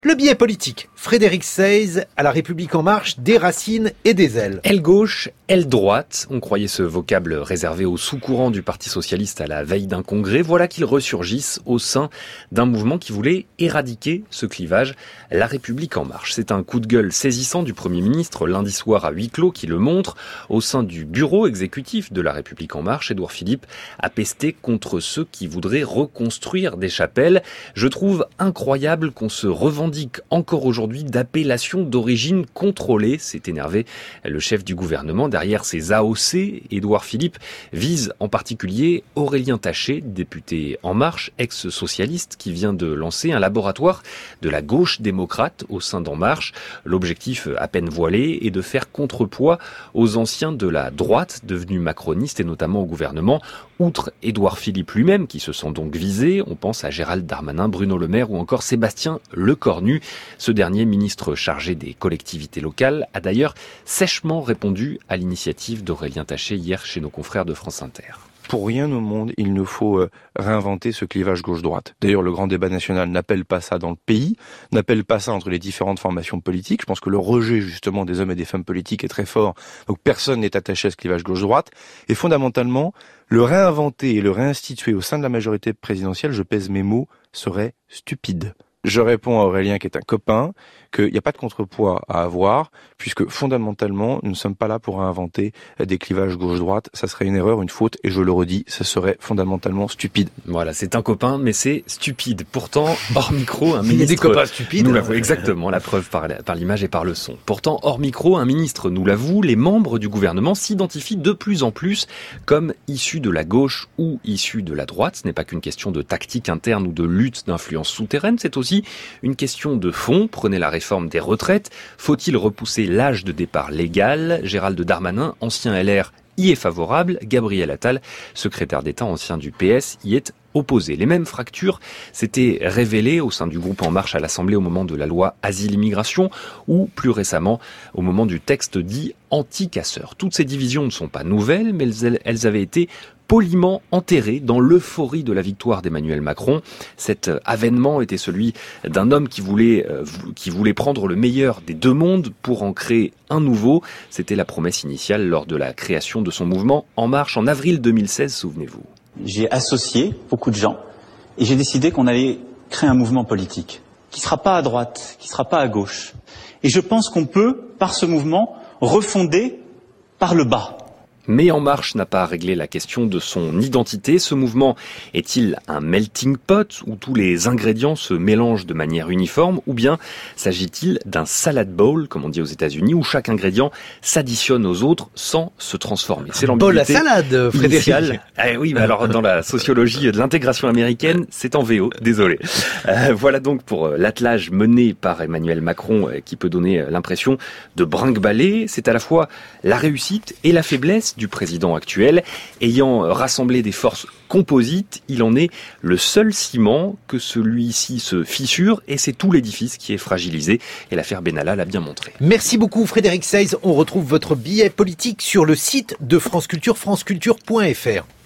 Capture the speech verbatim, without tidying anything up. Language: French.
Le biais politique. Frédéric Seyss, à La République En Marche, des racines et des ailes. Aile gauche, aile droite. On croyait ce vocable réservé aux sous-courants du Parti Socialiste à la veille d'un congrès. Voilà qu'ils ressurgissent au sein d'un mouvement qui voulait éradiquer ce clivage. La République En Marche. C'est un coup de gueule saisissant du Premier ministre lundi soir à huis clos qui le montre. Au sein du bureau exécutif de La République En Marche, Édouard Philippe a pesté contre ceux qui voudraient reconstruire des chapelles. Je trouve incroyable qu'on se revendique encore aujourd'hui d'appellation d'origine contrôlée. C'est énervé le chef du gouvernement. Derrière ces A O C, Édouard Philippe vise en particulier Aurélien Taché, député En Marche, ex-socialiste, qui vient de lancer un laboratoire de la gauche démocrate au sein d'En Marche. L'objectif, à peine voilé, est de faire contrepoids aux anciens de la droite, devenus macronistes et notamment au gouvernement. Outre Édouard Philippe lui-même, qui se sent donc visé, on pense à Gérald Darmanin, Bruno Le Maire ou encore Sébastien Lecornu. Ce dernier, ministre chargé des collectivités locales, a d'ailleurs sèchement répondu à l'initiative d'Aurélien Taché hier chez nos confrères de France Inter. Pour rien au monde, il ne faut réinventer ce clivage gauche-droite. D'ailleurs, le grand débat national n'appelle pas ça dans le pays, n'appelle pas ça entre les différentes formations politiques. Je pense que le rejet, justement, des hommes et des femmes politiques est très fort. Donc, personne n'est attaché à ce clivage gauche-droite. Et fondamentalement, le réinventer et le réinstituer au sein de la majorité présidentielle, je pèse mes mots, serait stupide. Je réponds à Aurélien, qui est un copain, qu'il n'y a pas de contrepoids à avoir, puisque fondamentalement, nous ne sommes pas là pour inventer des clivages gauche-droite. Ça serait une erreur, une faute, et je le redis, ça serait fondamentalement stupide. Voilà, c'est un copain, mais c'est stupide. Pourtant, hors micro, un ministre... Il y a des copains stupides. Nous l'avoue, exactement, la preuve par, par l'image et par le son. Pourtant, hors micro, un ministre nous l'avoue, les membres du gouvernement s'identifient de plus en plus comme issus de la gauche ou issus de la droite. Ce n'est pas qu'une question de tactique interne ou de lutte d'influence souterraine, c'est aussi une question de fond. Prenez la réforme des retraites. Faut-il repousser l'âge de départ légal ? Gérald Darmanin, ancien L R, y est favorable. Gabriel Attal, secrétaire d'État ancien du P S, y est opposé. Les mêmes fractures s'étaient révélées au sein du groupe En Marche à l'Assemblée au moment de la loi Asile-Immigration ou plus récemment au moment du texte dit anti-casseurs. Toutes ces divisions ne sont pas nouvelles, mais elles, elles avaient été poliment enterré dans l'euphorie de la victoire d'Emmanuel Macron. Cet avènement était celui d'un homme qui voulait, euh, qui voulait prendre le meilleur des deux mondes pour en créer un nouveau. C'était la promesse initiale lors de la création de son mouvement En Marche en avril deux mille seize, souvenez-vous. J'ai associé beaucoup de gens et j'ai décidé qu'on allait créer un mouvement politique qui ne sera pas à droite, qui ne sera pas à gauche. Et je pense qu'on peut, par ce mouvement, refonder par le bas. Mais En Marche n'a pas réglé la question de son identité. Ce mouvement est-il un melting pot où tous les ingrédients se mélangent de manière uniforme, ou bien s'agit-il d'un salad bowl, comme on dit aux États-Unis, où chaque ingrédient s'additionne aux autres sans se transformer? C'est l'ambiguïté. Bol à salade, Frédéric. Ah oui, mais alors dans la sociologie de l'intégration américaine, c'est en V O, désolé. Euh, voilà donc pour l'attelage mené par Emmanuel Macron qui peut donner l'impression de brinque-baller. C'est à la fois la réussite et la faiblesse du président actuel. Ayant rassemblé des forces composites, il en est le seul ciment, que celui-ci se fissure et c'est tout l'édifice qui est fragilisé. Et l'affaire Benalla l'a bien montré. Merci beaucoup Frédéric Seyss. On retrouve votre billet politique sur le site de France Culture, franceculture point f r.